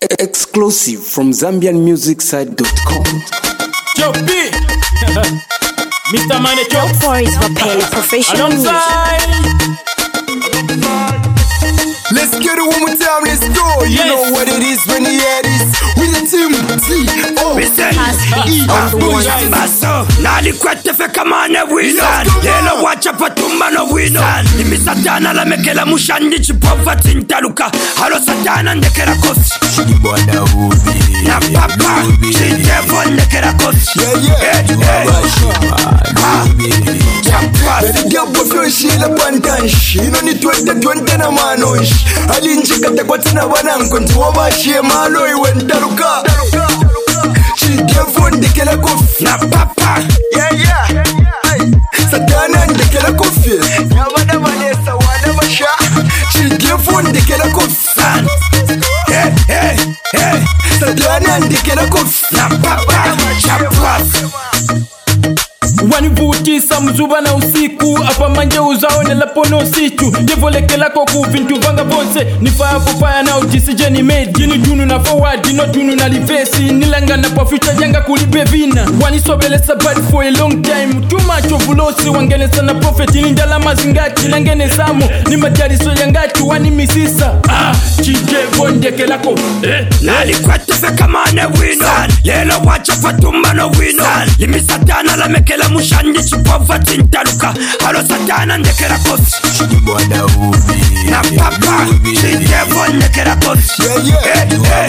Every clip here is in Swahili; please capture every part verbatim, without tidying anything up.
Exclusive from Zambian Music Site dot com. Joe B, Mister Mane Joe For his Vapele professional music. Let's get it one more time, let's go. You Yes. know what it is when you hear this. With the team T O E Basso, nali kwete fe kamane wina. Yelo wacha patumba no wina. Limi satana la mekela mushandi chipova tintaluka. Halo satana ndekera kosi. Bwana ubi Na papa, chitevo ndekera kosi. Yeah, yeah. Baby girl, both your shila pantansh. You know ni twente twente na manonsh. Alinji kata kwa tina wanangu ntuwa shie malo iwenda luka. Chitevo ndekera kofi. Na papa, Yeah, yeah. Satana ndekera kofi. Nyabada vanessa wana masha. Chitevo ndekera kofi. hey, hey, hey. Satana ndekera kofi. Na papa, chapwas. wanivutisa mzuva na usiku apa manje uzaone lapono situ jevolekela koku vintu vanga vonse nifafu faya na utisije ni made jini junu na forward no junu na livesi nilanga na pa future janga kulibe vina wanisobelesa bad for a long time too much of loss wangelesa na prophet ni ndala mazingati nangene samo ni majariso yangati wani misisa ah chije vondekela ko eh Nali kwete fe kamane wina. Yelo wacha patumba no wina. Limi satana la mekela mushandi chipova tintaluka. Halo satana ndekera kosi. Bwana ubi Na papa, chitevo ndekera kosi. Yeah, yeah. Hey,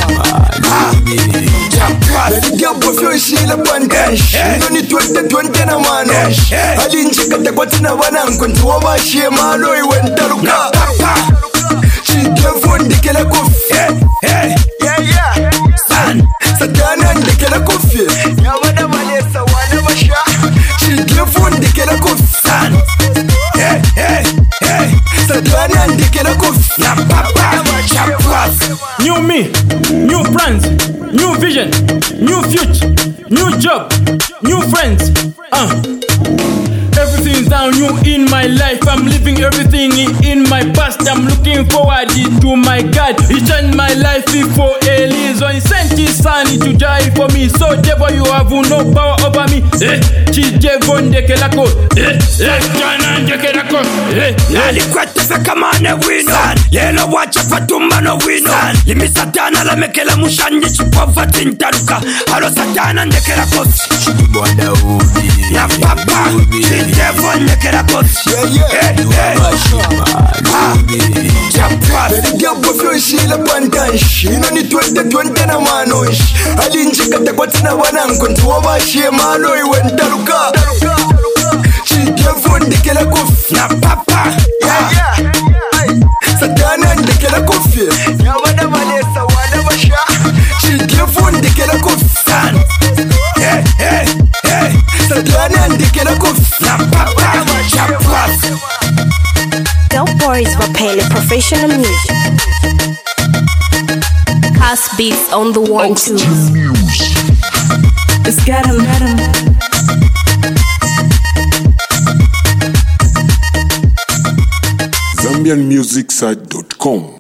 hey. Chapwas. Baby girl, both your shila pantansh. You know ni twente twente na manonsh. Alinji kata kwa tina wanangu ntuwa shie malo iwenda luka. Papa, Chitevo ndekera kofi. hey, hey. Yeah, yeah. San, Satana ndekera kofi. Nyabada vanessa wana masha. Chitevo ndekera kofi. san. Hey, hey, hey. Satana ndekera kofi. Na papa, chapwas. New me, new plans, new vision, new future, new job, new friends. Uh. Everything's down new in my life. I'm living everything in my past. I'm looking forward to my God. He changed my life for a reason. He sent his son to die for me. So devil, you have no power over me. Eh, chijevo ndekelako. Eh, eh, jana ndekelako. Eh, Nali kwete fe kamane wina. Yelo wacha patumba no wina. Limi satana la mekela mushandi chipova tintaluka. Halo satana ndekera kosi. Bwana ubi Na papa, chitevo ndekera kosi. Yeah, yeah. Hey, hey. Chapwas. Baby girl, both your shila pantansh. You know ni twente twente na manonsh. Alinji kata kwa tina wanangu ntuwa shie malo iwenda luka. Chitevo ndekera kofi. Na papa, Yeah, yeah. Satana ndekera kofi. Nyabada vanessa wana masha. Chitevo ndekera kofi. san. Hey, hey, hey. Satana ndekera kofi. Na papa, chapwas. Dope for his Vapele professional music. Cast beats on the one two. It's got him, got him. Zambian Music Site dot com.